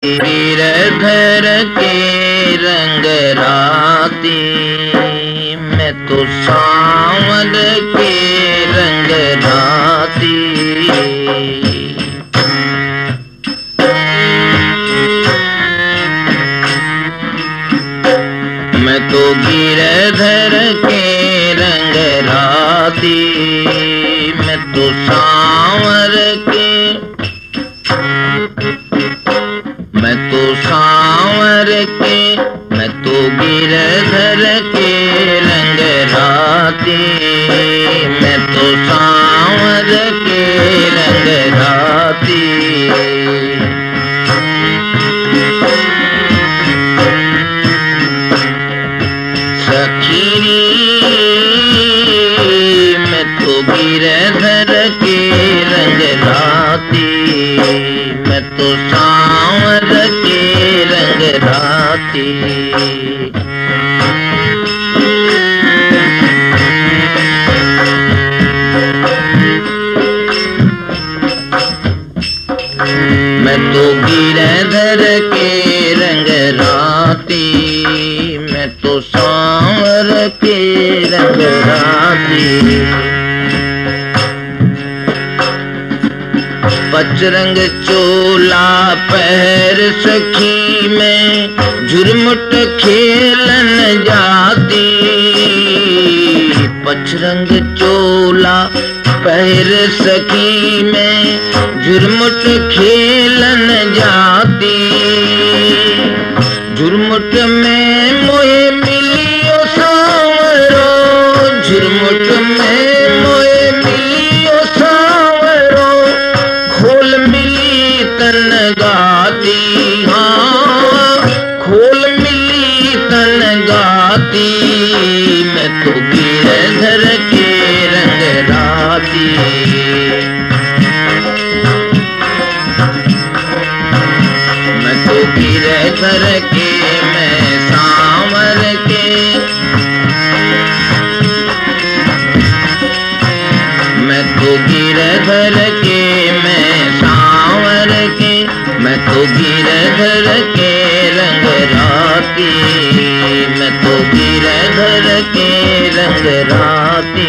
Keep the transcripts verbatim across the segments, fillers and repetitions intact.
गिरधर के रंग राती, मैं तो सांवर के रंग राती। मैं तो गिरधर के रंग राती, मैं तो सांवर के, मैं तो सांवर के, मैं तो गिरधर के रंग राती, मैं तो सांवर के रंग राती। सखी मैं तो गिरधर के रंग राती, मैं तो सांवर के रंग राती। मैं तो गिरधर के रंग राती, मैं तो सांवर के रंग राती। पचरंग चोला पहर सखी में झुरमुट खेलन जाती। पचरंग चोला पहर सखी में झुरमुट खेलन जाती। झुरमुट में मोहे मिलियो सांवरो, झुरमुट में मोहे मिलियो सांवरो, खोल मिली तन गाती। हाँ खोल मिली तन गाती, मैं तो गिरधर के रंग राती। मैं तो गिरधर के मैं सांवर के, मैं तो गिरधर के मैं सांवर के, मैं तो गिरधर के रंग राती, मैं तो गिरधर के रंग राती।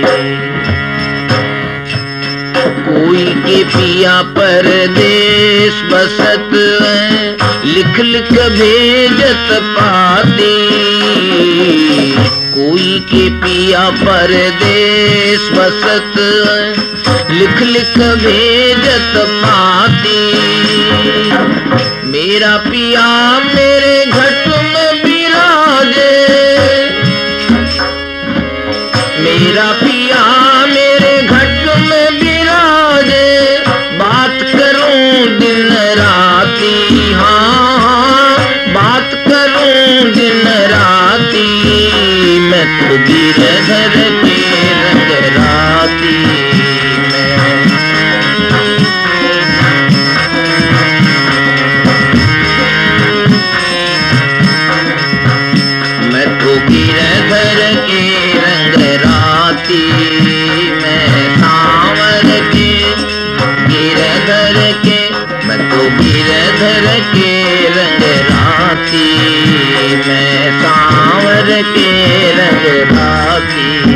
कोई के पिया परदेश बसत है, लिख लिख भेजत पाती। कोई के पिया परदेश बसत है, लिख लिख भेजत पाती। मेरा पिया मेरे घट में बिराजे, मेरा पिया मेरे घट में बिराजे, बात करूं दिन राती। हाँ बात करूं दिन राती, मैं तो गिरधर के रंग राती। मैं तो गिरधर के रंग राती, मैं सांवर के गिरधर के, मैं तो गिरधर के रंग राती, मैं सांवर के रंग राती।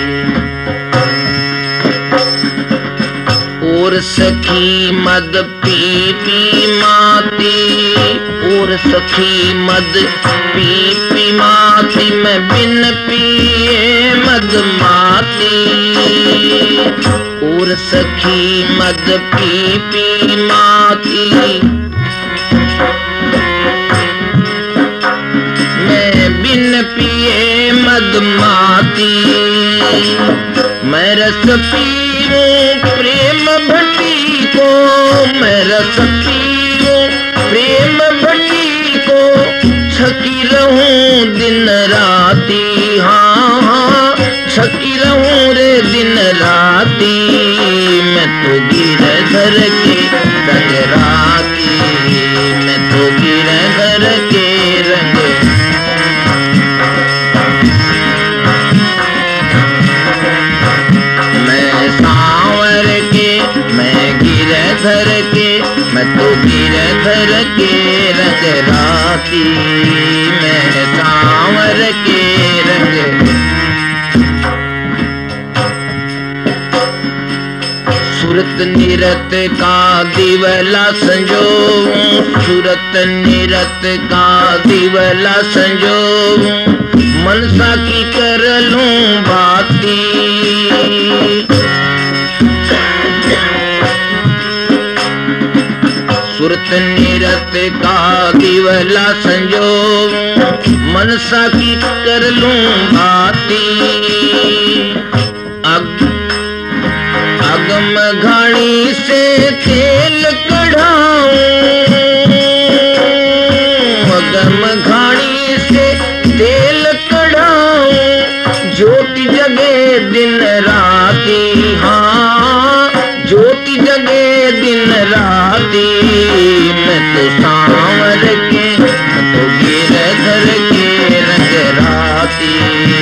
और सखी मद पी पी माती, और सखी मद पी पी माती, मैं बिन पिए मद माती। और सखी मद पी पी माती, मैं बिन पिए मद माती। मैं रस पीऊं प्रेम भट्टी को, मैं रस पीऊं प्रेम भट्टी को, छकी रहूं दिन राती। हाँ हाँ छकी रहूं रे दिन राती, मैं तो गिरधर के रंग राती, मैं तो गिरधर के रंग। मैं सांवर के मैं गिरधर के, मैं तो गिरधर के रंग राती, मैं सांवर के रंग। सुरत निरत का दिवला संजोऊं, सुरत निरत का दिवला संजोऊं, मनसा की कर लूं बाती। सुरत निरत का दिवला संजोऊं, मनसा की कर लूं बाती। अग अगम घाणी से तेल कढ़ाऊं, अगम घाणी से तेल कढ़ाऊं, ज्योति जगे दिन राती, हाँ ज्योति जगे दिन राती। मैं तो सांवर के, मैं तो गिरधर के रंग राती,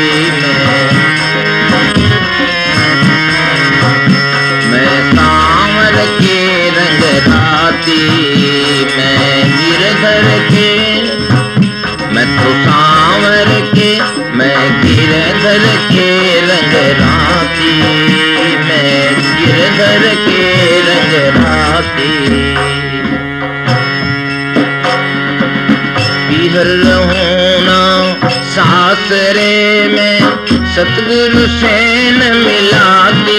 मैं गिरधर के, मैं तो सांवर के, मैं गिरधर के रंग राती, मैं गिरधर के रंग राती। बिहर रहूं ना सासरे में, सतगुरु से न मिलाती।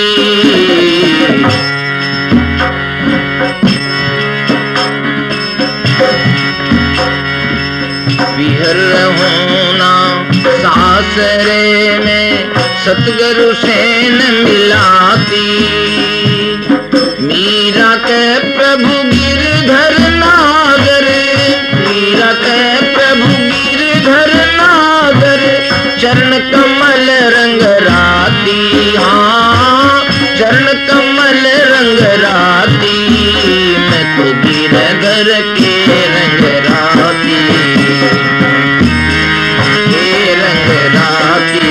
बिहर रहूं ना सासरे में, सतगुरु से न मिलाती। मीरा के प्रभु गिरधर नागर, मीरा के प्रभु गिरधर नागर, चरण कमल रंग राती, हाँ चरण कमल रंग राती। मैं तो गिरधर के रंग राती, के रंग राती।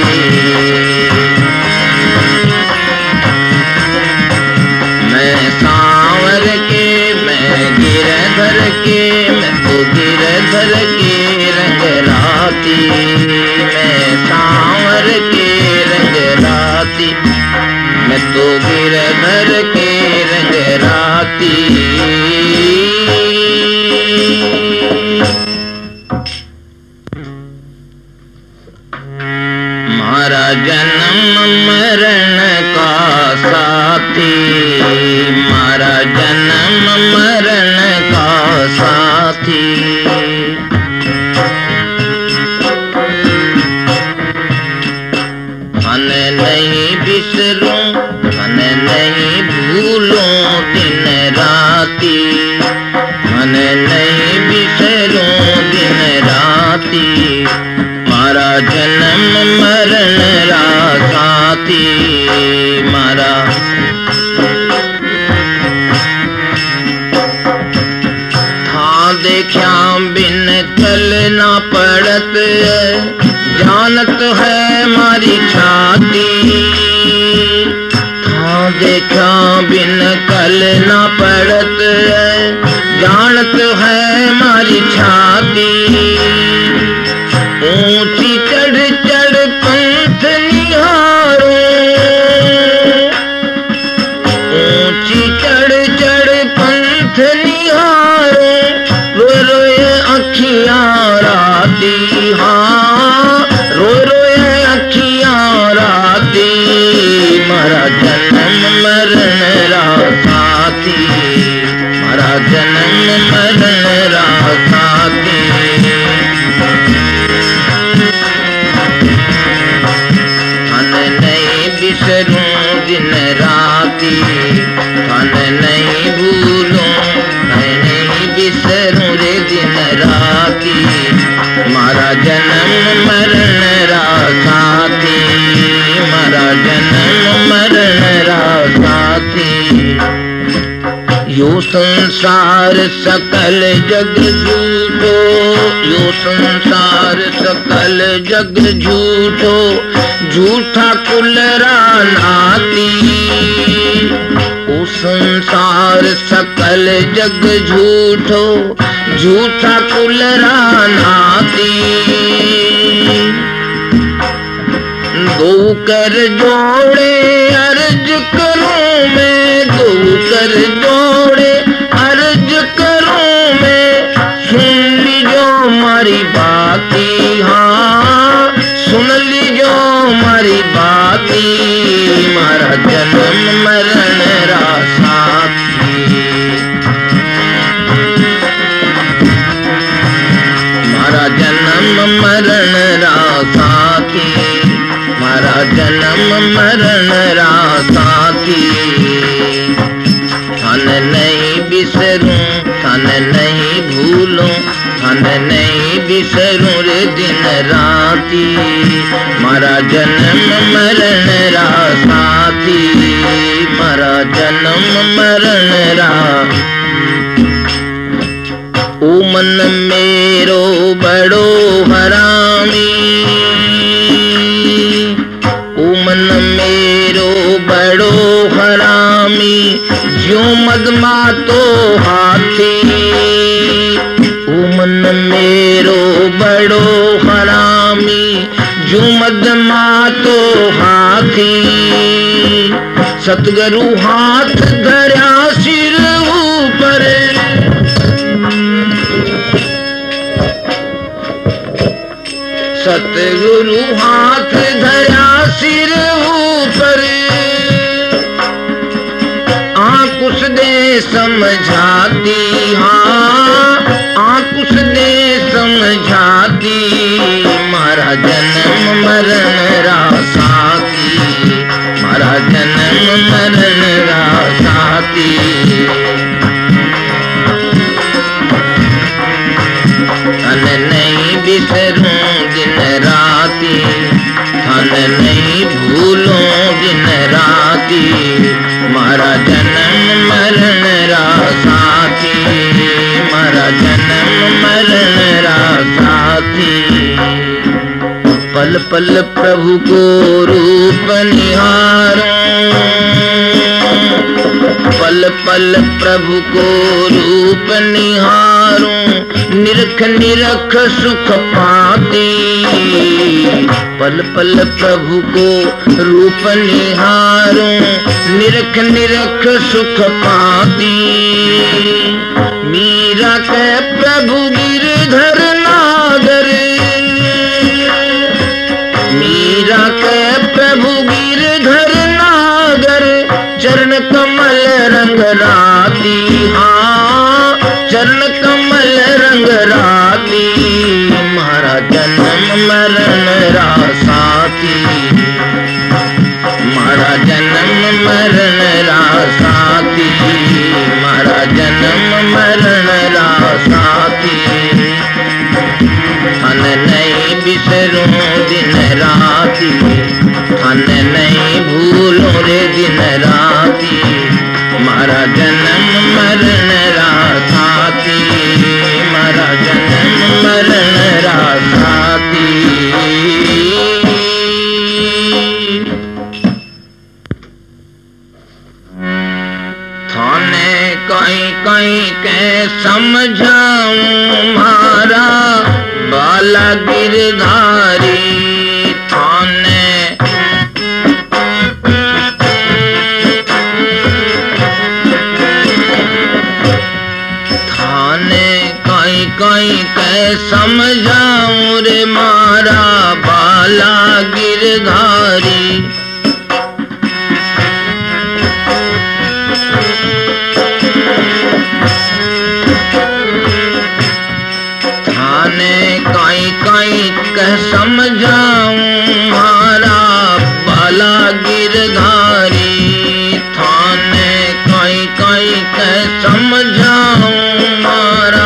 मैं सांवर के, मैं गिरधर के, मैं तो गिरधर के रंग राती, मैं सांवर के रंग राती, मैं तो गिरधर के रंग राती। मारा जन्म मरण का साथी, मारा जन्म मरण का साथी। मन नहीं बिसरूं, मन नहीं भूलूं दिन राती, मन नहीं बिसरूं दिन राती। मारा जन्म मरण रा साथी, मारा था देखा बिन कल ना पड़त, जानत है मारी छाती। था देखा बिन कल ना पड़त, जानत है मारी छाती। ऊंची चढ़ चढ़ पंथ निहारो, ऊंची चढ़ चढ़ पंथ निहारो, रोए रोए अखियां राती, हाँ रोए रोए अखियां राती। मारा जन्म मरण रा साथी, मारा जन्म मरण रा साथी। बिसरूं दिन राती, मन नहीं भूलूं, मैं नहीं बिसरूं रे दिन राती। मारा जन्म मरण रा साथी, मारा जन्म मरण रा साथी। यो संसार सकल जग झूठो, यो संसार सकल जग झूठो, झूठा कुलरा नाती। ओ संसार सकल जग झूठो, झूठा कुलरा नाती। दो कर जोड़े अर्ज करूं मैं, दो कर जोड़े अर्ज करूं मैं, सुन लीजो मारी बाती, हाँ सुन लीजो मारी बाती। मारा जन्म मरण रा साथी, मारा जन्म मरण रा साथी, मारा जन्म मरण रा साथी। थान नहीं बिसरूं, थान नहीं भूलूं, थान नहीं बिसरूं रे दिन राती। मारा जन्म मरण रा साथी, मारा जन्म मरण रा। ओ मन मेरो बड़ो हरामी, ओ मन मेरो बड़ो हरामी, ज्यों मदमा तो हाथी। ओ मन मेरो बड़ो हरामी, ज्यों मदमा तो हाथी। सतगुरु हाथ धरा सिर ऊपर, सतगुरु हाथ धरा सिर ऊपर। आँख उस दे समझाती, हाँ आँख उस दे समझाती। मारा जन्म मरण रा साथी, मारा जन्म मरण रा साथी। थान नहीं बिसरूं दिन राती, थान नहीं भूलूं दिन राती। मारा जन्म मरण रा साथी, मारा जन्म मरण रा साथी। पल पल प्रभु को रूप निहारूं, पल पल प्रभु को रूप निहारूं, निरख निरख सुख पाती। पल पल प्रभु को रूप निहारूं, निरख निरख सुख पाती। मीरा के प्रभु गिरधर नागर, मीरा के प्रभु गिरधर नागर, चरण कमल रंग राती, हाँ चरण कमल रंग राती। मारा जन्म मरण रा साथी, मारा जन्म मरण रा साथी, मारा जन्म मरण रा साथी। थान नहीं बिसरूं दिन राती, थान नहीं भूलूं रे दिन राती। मारा जन्म मरण रा साथी, मारा जन्म मरण रा साथी। थाने कहीं कहीं के समझाऊं मारा बाला गिरधारी। थाने थाने कहीं कहीं के समझाऊं रे मारा बाला गिरधारी। थाने कहीं कहीं कह समझाऊं मारा बाला गिरधारी। थाने कहीं कहीं कह समझाऊं मारा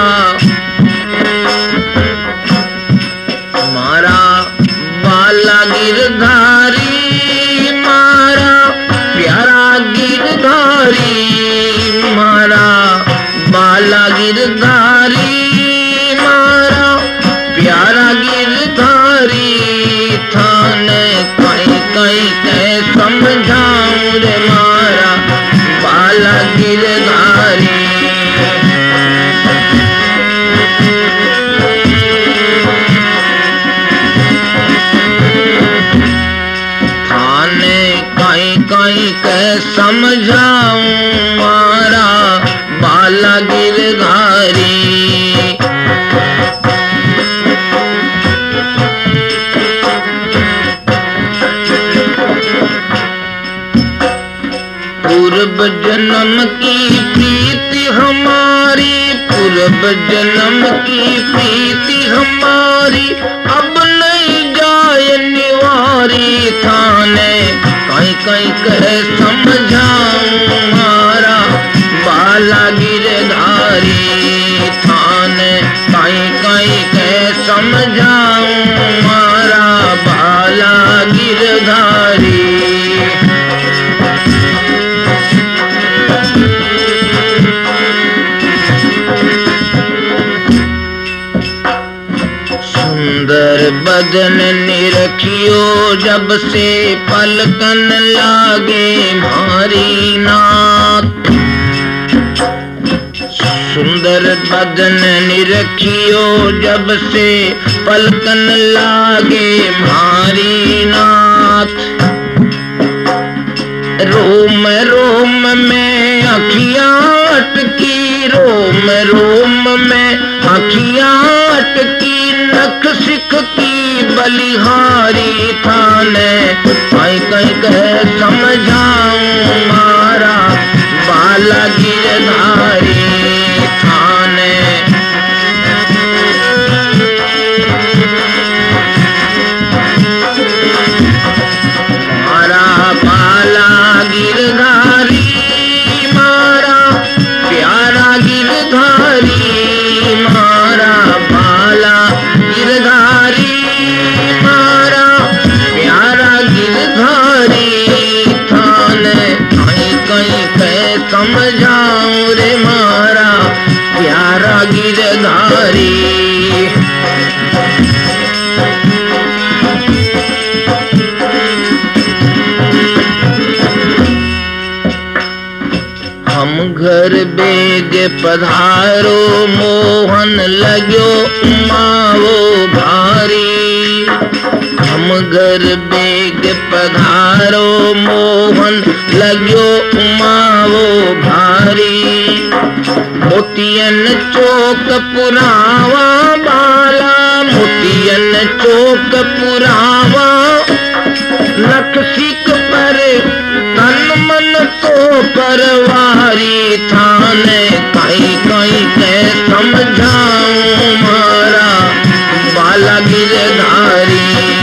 मारा बाला गिरधारी। मारा प्यारा गिरधारी, मारा बाला गिरधारी, मारा प्यारा गिरधारी। की प्रीति हमारी अब नहीं जाए निवारी थाने कहीं कहीं कहे समझाऊं मारा बाला गिरधारी थाने कहीं कहीं कहे समझाऊं मारा बाला गिरधारी। सुंदर बदन निरखियो जब से पलकन लागे मारी नाक। सुंदर बदन निरखियो जब से पलकन लागे मारी नाक। रोम रोम में अखियां अटकी रोम रोम में अखियां अटकी नख सिख की बलिहारी थाने कहीं कहीं कहे समझाऊं मारा बाला गिरधारी थाने। मारा बाला गिरधारी मारा प्यारा गिरधारी मारा बाला गिरधारी मारा प्यारा गिरधारी थाने कहीं कहीं कहे समझाऊं रे मारा प्यारा गिरधारी। हम घर बेग पधारो मोहन लगो उमावो भारी। हम घर बेग पधारो मोहन लगो उमावो भारी। मोतियन चौक पुरावा बाला मोतियन चौक पुरावा नख सिक पर तन मन तो परवारी थाने कहीं कहीं के समझाऊं मारा बाला गिरधारी।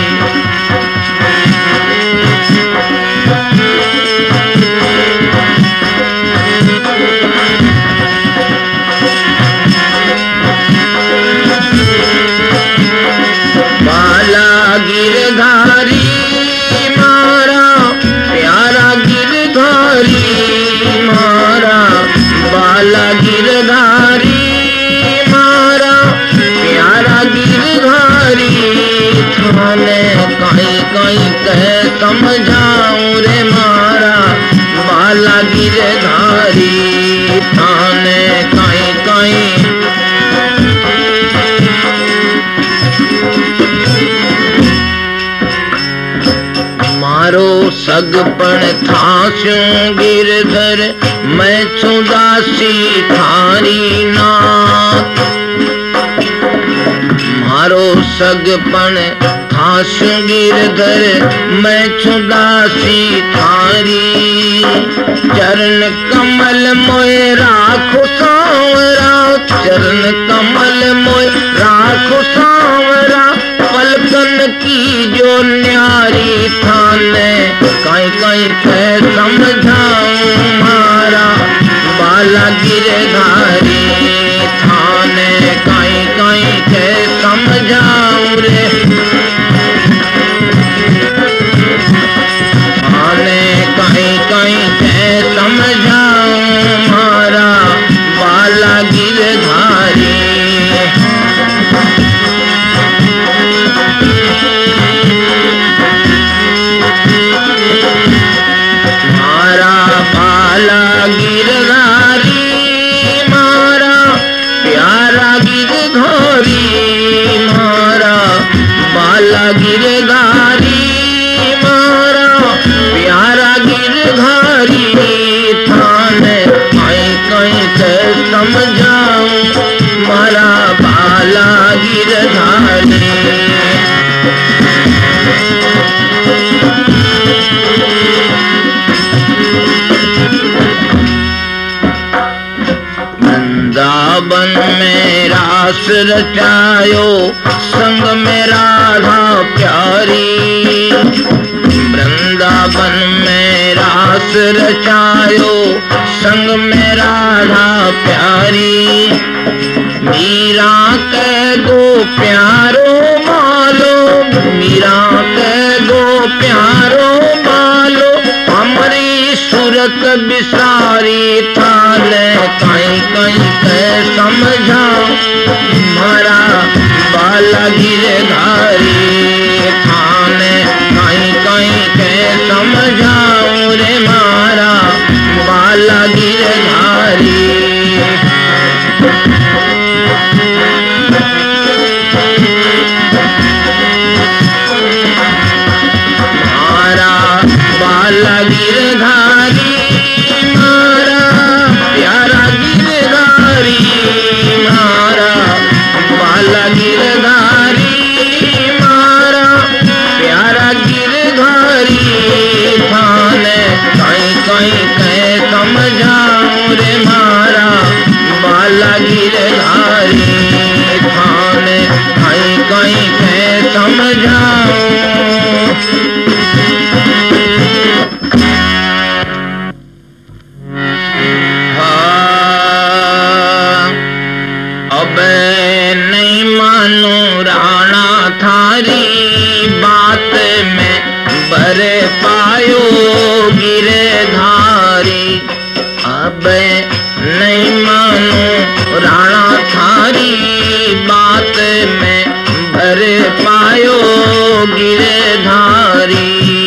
बाला गिरधारी मारा प्यारा गिरधारी मारा बाला गिरधारी मारा प्यारा गिरधारी थाने कहीं कहीं कहे समझाऊं रे मारा बाला गिरधारी थाने कहीं कहीं। मारो सगपण थास्यूं गिरधर मैं छुदासी थारी नाथ। मारो सगपण थास्यूं गिरधर मैं छुदासी थारी। चरण कमल मोए राखो सांवरा चरण कमल मोए राखो सांवरा। पलकन की जो न्यारी थाने कहीं कहीं कह समझाऊं मारा बाला गिरधारी थाने कहीं कहीं कह समझाऊं रे थाने कहीं कहीं कह समझाऊं मारा बाला गिरधारी। बाला गिरधारी मारा प्यारा गिरधारी मारा बाला गिरधारी मारा प्यारा गिरधारी थाने कहीं कहीं से समझाऊं मारा बाला गिरधारी। वृंदावन में रास रास रचायो संग में राधा प्यारी। वृंदावन में रास रचायो संग में राधा प्यारी। मीरा के दो प्यारो मालो, मीरा के दो प्यारो मालो, हमारी सूरत बिसारी थाने कहीं कहीं के समझा। मारा बाला गिरधारी थाने कहीं कहीं के समझाऊं रे मारा बाला गिरधारी। बाला गिरधारी मारा प्यारा गिरधारी, मारा बाला गिरधारी मारा प्यारा गिरधारी। थाने कहीं कहीं के समझाऊं रे मारा बाला गिरधारी। थाने कहीं कहीं के समझाऊं। नहीं मानो राणा थारी बात में बरे पायो गिरधारी। अब नहीं मानो राणा थारी बात में बरे पायो गिरधारी।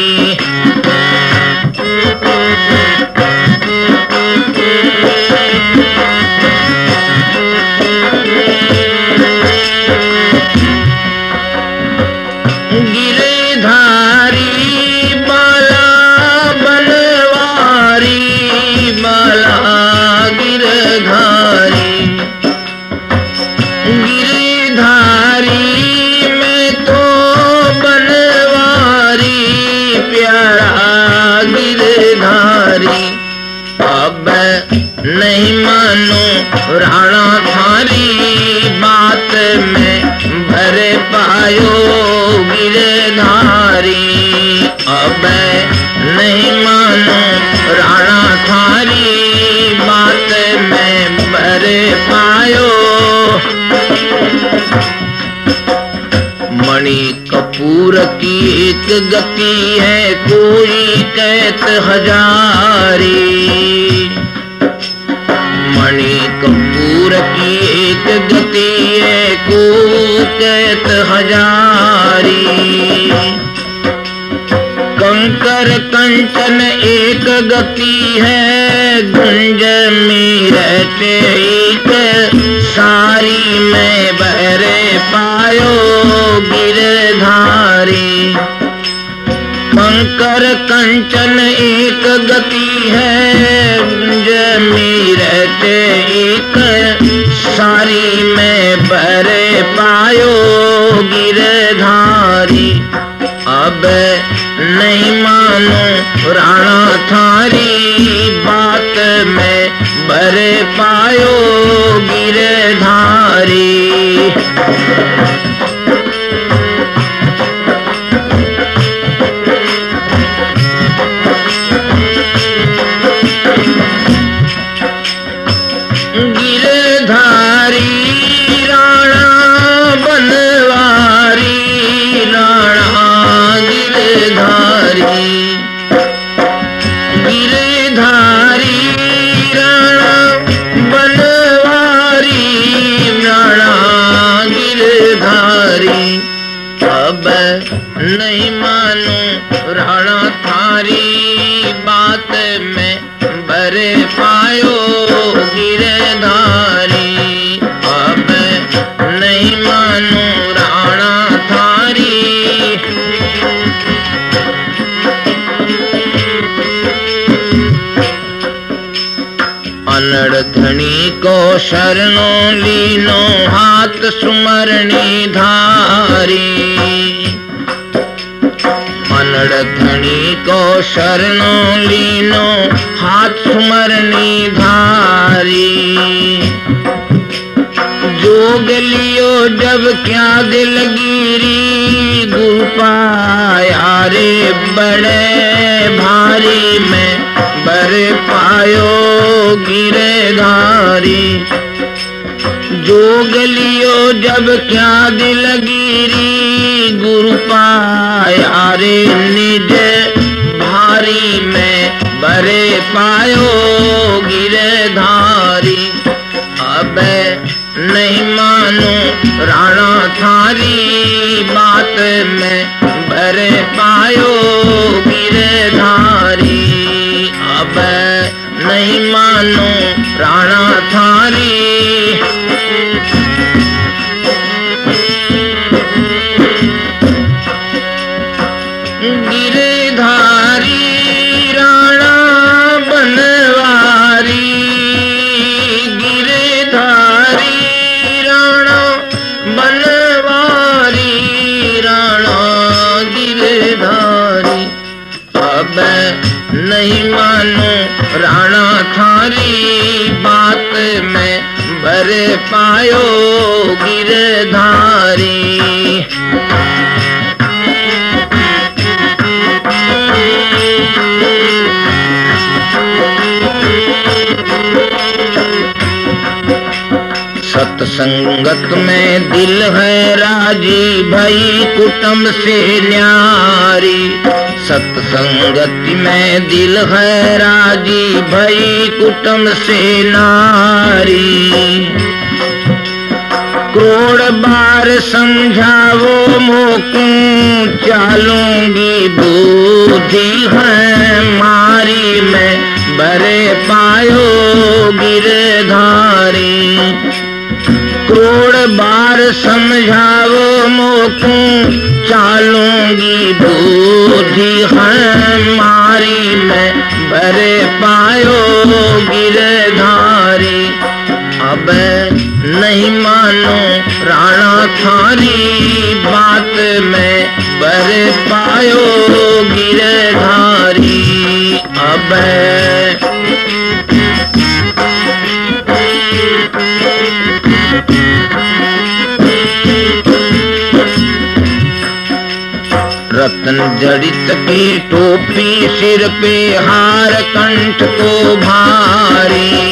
नहीं मानो राणा थारी बात में भरे पायो गिरधारी। अब नहीं मानो राणा थारी बात में भरे पायो। मणि कपूर की एक गति है कोई कैत हजारी। मणि कपूर की एक गति है को कैत हजारी। कंकर कंचन एक गति है गुंज मीरटे एक सारी में बहरे पायो गिरधारी। कंकर कंचन एक गति है गुंज मीरटे एक सारी में बहरे पायो गिरधारी। अब नहीं मानो राणा थारी बात में बरे पायो गिरधारी। नहीं मानो राणा थारी बात में बरे पायो गिरधारी। अब नहीं मानो राणा थारी। अनड़धनी को शरणों लीनो हाथ सुमरणी धारी। अनड़धनी को शरणों लीनो हाथ सुमरणी धारी। जो जोग लियो जब क्या दिलगिरी, गुरु पाया रे बड़े भारी में बर पायो गिरधारी। जोग लियो जब क्या दिलगिरी, गुरु पाया रे निज भारी में बरे पायो गिरधारी। अब नहीं मानो राणा थारी बात में बरे पायो गिरधारी। अब नहीं मानो राणा थारी। गिरधारी राणा बनवारी, गिरधारी राणा बनवारी, राणा गिरधारी। अब नहीं मानो राणा थारी बात में बर पायो गिरधारी। सत्संगत में दिल है राजी, भई कुटुंब से न्यारी। सत्संगत में दिल है राजी, भई कुटुंब से नारी। करोड़ बार समझावो मोकू, चालूंगी बुद्धि है मारी में बरे पायो गिरधारी। करोड़ बार समझावो मोकू, चालूंगी बुद्धि है मारी में बरे पायो गिरधारी। अब नहीं मानो राणा थारी बात में बरे पायो गिरधारी। अब रत्न जड़ित की टोपी सिर पे, हार कंठ को भारी।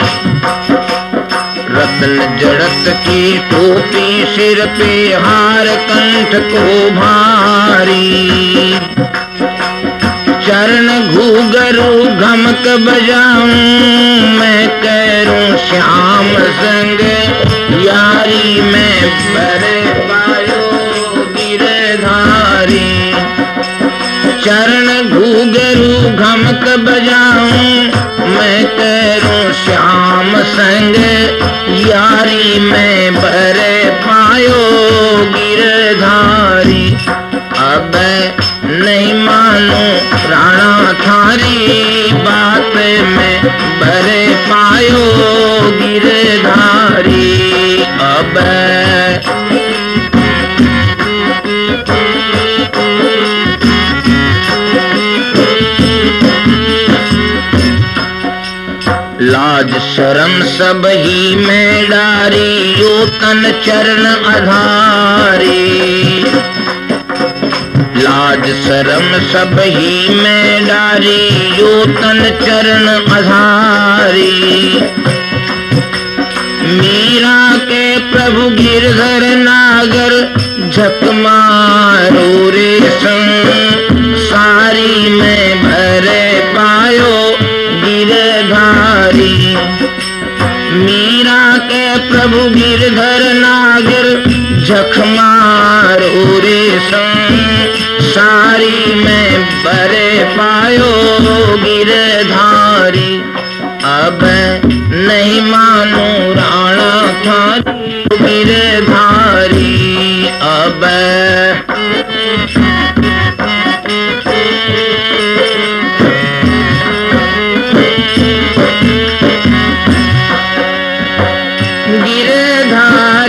रत्न जड़त की टोपी सिर पे, हार कंठ को भारी। चरण घूघरू घमक बजाऊं, मैं करूं श्याम संग यारी में बरे पायो गिरधारी। चरण घूघरू घमक बजाऊं, मैं करूं श्याम संग यारी में बरे पायो गिरधारी। अब नहीं मानो राणा थारी बात में बरे पायो गिरधारी। अब लाज शर्म सब ही में डारी, यो तन चरण आधारी। लाज शर्म सब ही में डारी, यो तन चरण आधारी। मीरा के प्रभु गिरधर नागर, झक मारो रे संसारी में भरे पायो गिरधारी। मीरा के प्रभु गिरधर नागर, झक मारो रे संसारी में बरे पायो गिरधारी। अब नहीं मानो राणा थारी गिरधारी। अब गिरधारी